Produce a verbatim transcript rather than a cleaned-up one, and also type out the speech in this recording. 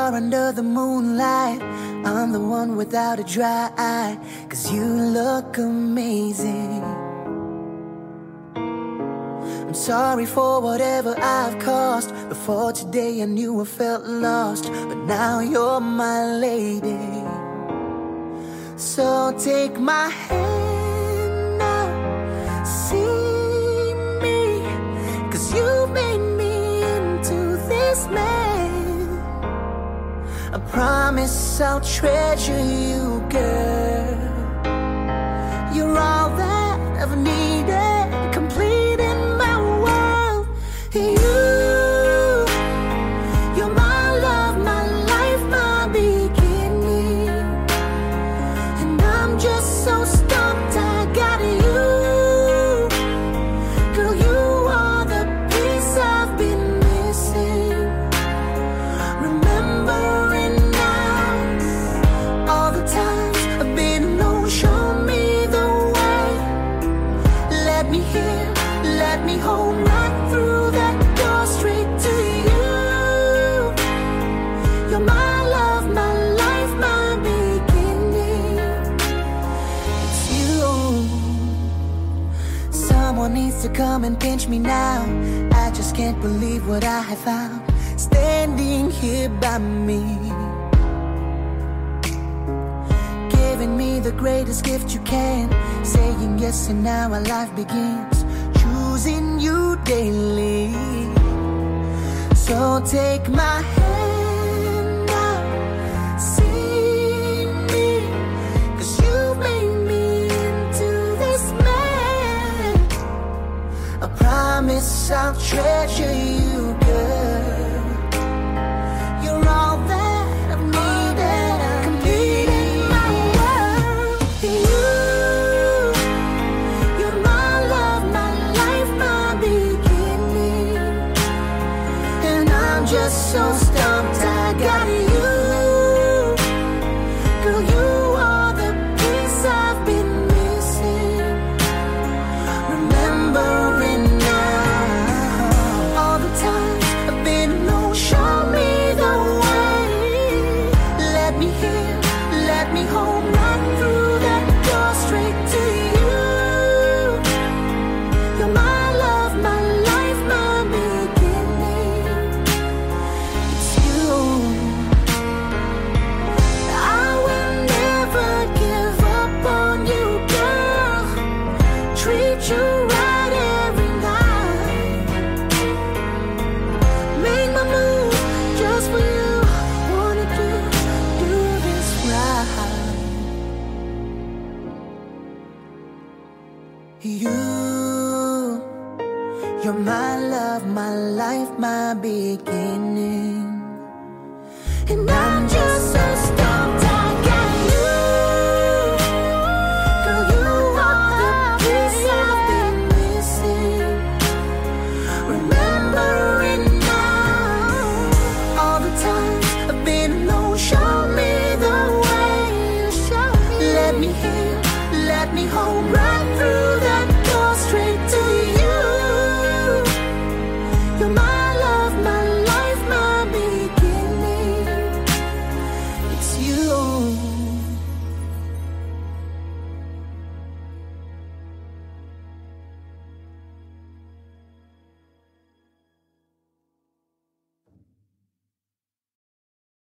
star under the moonlight. I'm the one without a dry eye, 'cause you look amazing. I'm sorry for whatever I've caused. Before today I knew I felt lost, but now you're my lady. So take my hand now, see me, 'cause you made me into this man. I promise I'll treasure you, girl. You're all that I've needed, complete in my world. You, you're my love, my life, my beginning. And I'm just so stumped I got you. Girl, you are the piece I've been missing. Remembering now all the times I've been alone. Show me the way. Let me hear, let me hold right through that door straight to you. You're my love, my life, my beginning. It's you. Someone needs to come and pinch me now. I just can't believe what I have found, standing here by me, giving me the greatest gift you can, saying yes and now our life begins, choosing you daily. So take my hand now, see me, 'cause you made me into this man. I promise I'll treasure you, girl. You're all that I've needed, complete in my world. You, you're my love, my life, my beginning. And I'm just so stumped I got you. Girl, you are the piece I've been missing. Remembering now all the times I've been alone. Show me the way. Let me hear, let me hold right through that door straight to you. You're my love, my life, my beginning. It's you. I will never give up on you, girl. Treat you right every night. Make my move just for you. Wanna do, do this right. You, you're my love, my life, my beginning. And I'm just so stumped I got you. Girl, you are the piece I've been missing. Remembering now all the times I've been alone. Show me the way. Let me hear, let me hold right